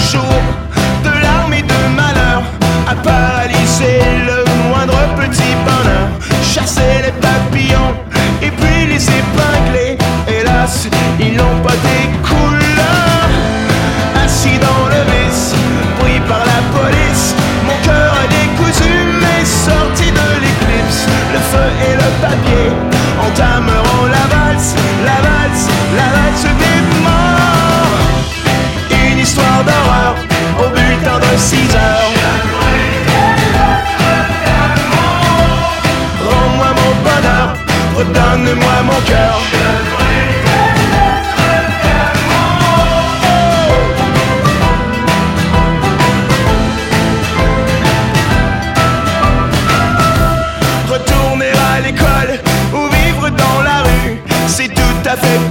jour de larmes et de malheur a paralysé le moindre petit bonheur, chasser les papillons et puis les épingler. Hélas, ils n'ont pas des couleurs. Assis dans le vice, pris par la police, mon cœur a décousu mais sorti de l'éclipse. Le feu et le papier entameront la valse, la valse, la valse des morts. Une histoire d'horreur au bulletin de 6 heures. Rends-moi mon bonheur, redonne-moi mon cœur. Retourner à l'école ou vivre dans la rue, c'est tout à fait